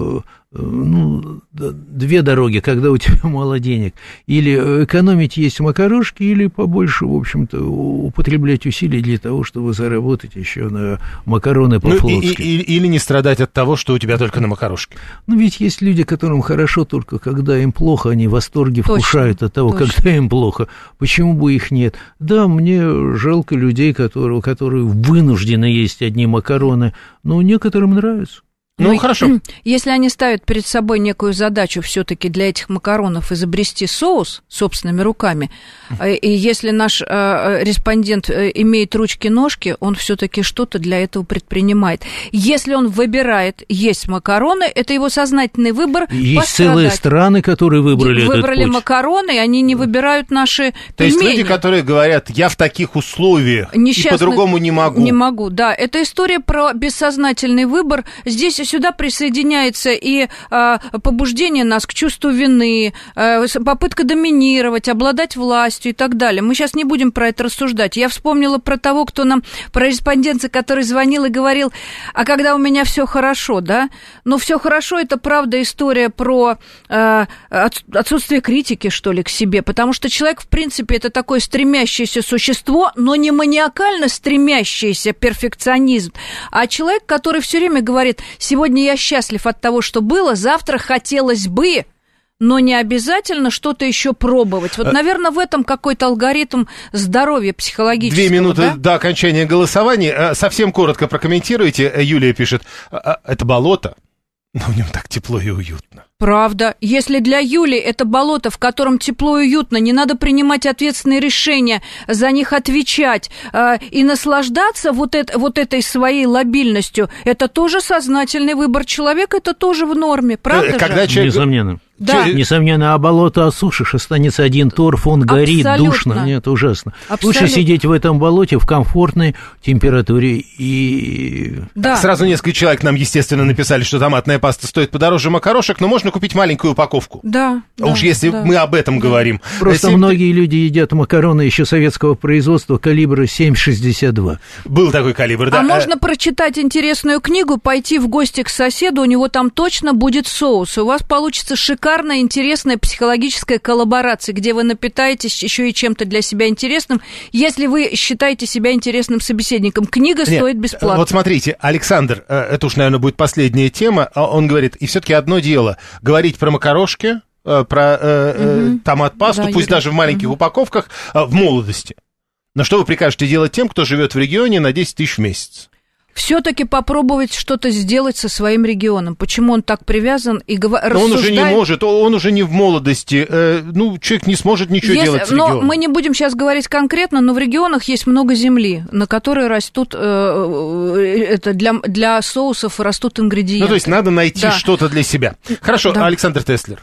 Ну, две дороги, когда у тебя мало денег. Или экономить есть макарошки, или побольше, в общем-то, употреблять усилий для того, чтобы заработать еще на макароны по-флотски. Ну, и, и, или не страдать от того, что у тебя только на макарошке. Ну, ведь есть люди, которым хорошо только когда им плохо, они в восторге вкушают от того, точно. Когда им плохо. Почему бы их нет? Да, мне жалко людей, которые, которые вынуждены есть одни макароны, но некоторым нравится. Ну, ну, хорошо. Если они ставят перед собой некую задачу все-таки для этих макаронов изобрести соус собственными руками, и если наш э, респондент имеет ручки-ножки, он все-таки что-то для этого предпринимает. Если он выбирает есть макароны, это его сознательный выбор. Есть пострадать. Целые страны, которые выбрали этот Выбрали путь. макароны, и они не выбирают наши То пельмени. есть люди, которые говорят, я в таких условиях и по-другому не могу. Не могу, да. Это история про бессознательный выбор. Здесь сюда присоединяется и а, побуждение нас к чувству вины, а, попытка доминировать, обладать властью и так далее. Мы сейчас не будем про это рассуждать. Я вспомнила про того, кто нам, про респондента, который звонил и говорил, а когда у меня все хорошо, да? Ну, все хорошо, это правда история про а, отсутствие критики, что ли, к себе, потому что человек, в принципе, это такое стремящееся существо, но не маниакально стремящийся перфекционизм, а человек, который все время говорит, сегодня я счастлив от того, что было, завтра хотелось бы, но не обязательно что-то еще пробовать. Вот, наверное, в этом какой-то алгоритм здоровья психологического. Две минуты да? до окончания голосования. Совсем коротко прокомментируйте. Юлия пишет, это болото, но в нем так тепло и уютно. Правда. Если для Юли это болото, в котором тепло и уютно, не надо принимать ответственные решения, за них отвечать э, и наслаждаться вот, это, вот этой своей лобильностью, это тоже сознательный выбор человека, это тоже в норме, правда Когда же? человек... Несомненно. Да. Несомненно, а болото осушишь, останется один торф, он горит, Абсолютно. Душно. Нет, ужасно. Абсолютно. Лучше сидеть в этом болоте в комфортной температуре и... Да. Сразу несколько человек нам, естественно, написали, что томатная паста стоит подороже макарошек, но можно купить маленькую упаковку. Да. А уж да, если да. мы об этом да. говорим. Просто семь... многие люди едят макароны еще советского производства калибра семь шестьдесят два. Был такой калибр, да. А можно прочитать интересную книгу, пойти в гости к соседу, у него там точно будет соус. У вас получится шикарная, интересная психологическая коллаборация, где вы напитаетесь еще и чем-то для себя интересным, если вы считаете себя интересным собеседником. Книга Нет, стоит бесплатно. Вот смотрите, Александр, это уж, наверное, будет последняя тема, он говорит, и все-таки одно дело, говорить про макарошки, про э, угу. томат-пасту, да, пусть Юрий. Даже в маленьких угу. упаковках, в молодости. Но что вы прикажете делать тем, кто живет в регионе на десять тысяч в месяц? Все-таки попробовать что-то сделать со своим регионом. Почему он так привязан и гов... рассуждает... Он уже не может, он уже не в молодости. Э, ну, человек не сможет ничего Есть, делать с но регионом. Мы не будем сейчас говорить конкретно, но в регионах есть много земли, на которой растут, э, это для, для соусов растут ингредиенты. Ну, то есть надо найти да. что-то для себя. Хорошо, да. Александр Теслер.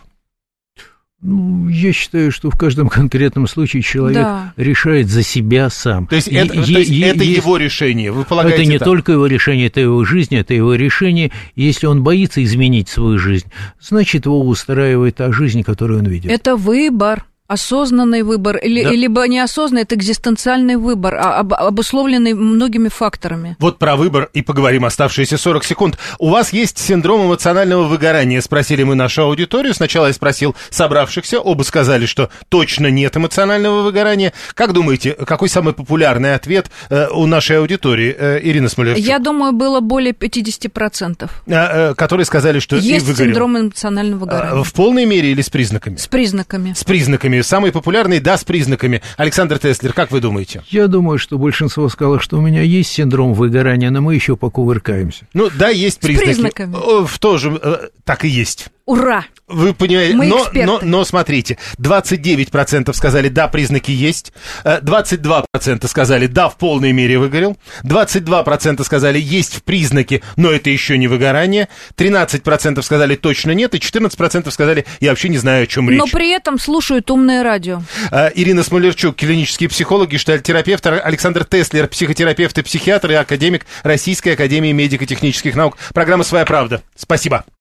Ну, я считаю, что в каждом конкретном случае человек да. решает за себя сам. То есть это, е- то есть е- это е- его решение, вы полагаете? Это не так? только его решение, это его жизнь, это его решение. Если он боится изменить свою жизнь, значит, его устраивает та жизнь, которую он видит. Это выбор. Осознанный выбор, или, да. либо неосознанный, это экзистенциальный выбор, об, обусловленный многими факторами. Вот про выбор и поговорим оставшиеся сорок секунд. У вас есть синдром эмоционального выгорания? Спросили мы нашу аудиторию. Сначала я спросил собравшихся, оба сказали, что точно нет эмоционального выгорания. Как думаете, какой самый популярный ответ э, у нашей аудитории, э, Ирина Смолерчук? Я думаю, было более пятьдесят процентов. Э, э, которые сказали, что есть и выгорел. синдром эмоционального выгорания. А, в полной мере или с признаками? С признаками. С признаками. признаками. Самый популярный, да, с признаками. Александр Теслер, как вы думаете? Я думаю, что большинство сказало, что у меня есть синдром выгорания, но мы еще покувыркаемся. Ну, да, есть признаки. С признаками. В тоже э, так и есть. Ура! Вы понимаете, Мы но, эксперты. но, но смотрите, двадцать девять процентов сказали, да, признаки есть, двадцать два процента сказали, да, в полной мере выгорел, двадцать два процента сказали, есть признаки, но это еще не выгорание, тринадцать процентов сказали, точно нет, и четырнадцать процентов сказали, я вообще не знаю, о чем речь. Но при этом слушают умное радио. Ирина Смолерчук, клинический психолог, гештальт-терапевт, Александр Теслер, психотерапевт и психиатр и академик Российской академии медико-технических наук. Программа «Своя правда». Спасибо.